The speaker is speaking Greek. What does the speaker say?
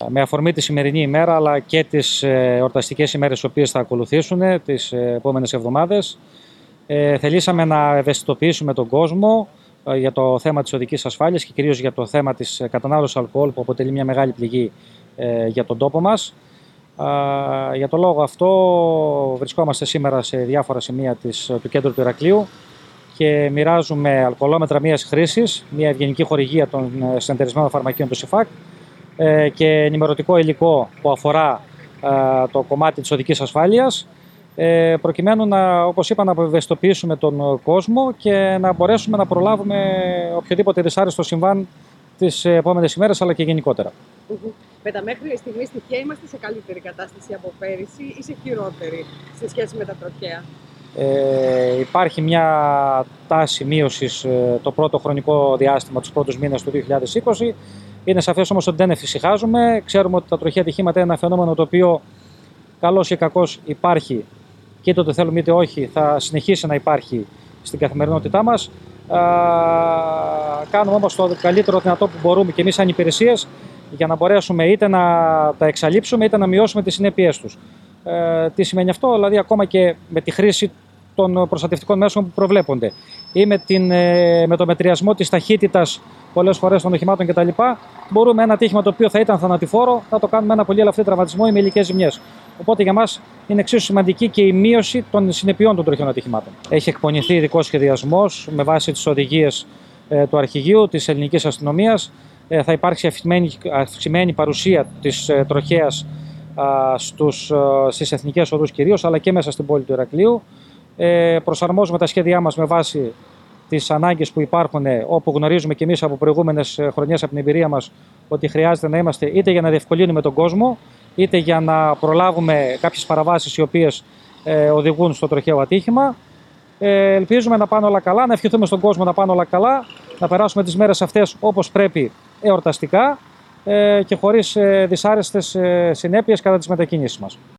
με αφορμή τη σημερινή ημέρα αλλά και τις εορταστικές ημέρες οι οποίες θα ακολουθήσουν τις επόμενες εβδομάδες. Θελήσαμε να ευαισθητοποιήσουμε τον κόσμο για το θέμα της οδικής ασφάλειας και κυρίως για το θέμα της κατανάλωσης αλκοόλ που αποτελεί μια μεγάλη πληγή για τον τόπο μας. Για το λόγο αυτό βρισκόμαστε σήμερα σε διάφορα σημεία του κέντρου του Ηρακλείου και μοιράζουμε αλκοολόμετρα μίας χρήσης, μια ευγενική χορηγία των συνεταιρισμένων φαρμακείων του ΣΥΦΑΚ και ενημερωτικό υλικό που αφορά το κομμάτι της οδικής ασφάλειας, προκειμένου να, όπως είπα, να ευαισθητοποιήσουμε τον κόσμο και να μπορέσουμε να προλάβουμε οποιοδήποτε δυσάρεστο συμβάν τις επόμενες ημέρες αλλά και γενικότερα. Με τα μέχρι στιγμή στοιχεία είμαστε σε καλύτερη κατάσταση από πέρυσι ή σε χειρότερη σε σχέση με τα τροχαία? Υπάρχει μια τάση μείωσης το πρώτο χρονικό διάστημα, τους πρώτους μήνες του 2020. Είναι σαφές όμως ότι δεν εφησυχάζουμε. Ξέρουμε ότι τα τροχαία ατυχήματα είναι ένα φαινόμενο το οποίο καλώς ή κακώς υπάρχει και είτε το θέλουμε είτε όχι θα συνεχίσει να υπάρχει στην καθημερινότητά μας. Κάνουμε όμως το καλύτερο δυνατό που μπορούμε και εμείς σαν υπηρεσίες για να μπορέσουμε είτε να τα εξαλείψουμε είτε να μειώσουμε τις συνέπειές τους. Τι σημαίνει αυτό? Δηλαδή ακόμα και με τη χρήση των προστατευτικών μέσων που προβλέπονται ή με το μετριασμό της ταχύτητας πολλές φορές των οχημάτων κτλ. Μπορούμε ένα ατύχημα το οποίο θα ήταν θανατηφόρο να το κάνουμε ένα πολύ ελαφρύ τραυματισμό ή με υλικές ζημιές. Οπότε για μας είναι εξίσου σημαντική και η μείωση των συνεπειών των τροχαίων ατυχημάτων. Έχει εκπονηθεί ειδικός σχεδιασμός με βάση τις οδηγίες του Αρχηγείου της Ελληνικής Αστυνομίας. Θα υπάρξει αυξημένη παρουσία της τροχέας στις εθνικές οδούς κυρίως, αλλά και μέσα στην πόλη του Ηρακλείου. Προσαρμόζουμε τα σχέδιά μας με βάση τις ανάγκες που υπάρχουν, όπου γνωρίζουμε και εμείς από προηγούμενες χρονιές από την εμπειρία μας ότι χρειάζεται να είμαστε είτε για να διευκολύνουμε τον κόσμο, είτε για να προλάβουμε κάποιες παραβάσεις οι οποίες οδηγούν στο τροχαίο ατύχημα. Ελπίζουμε να πάνε όλα καλά, να ευχηθούμε στον κόσμο να πάνε όλα καλά, να περάσουμε τις μέρες αυτές όπως πρέπει εορταστικά και χωρίς δυσάρεστες συνέπειες κατά τις μετακινήσεις μας.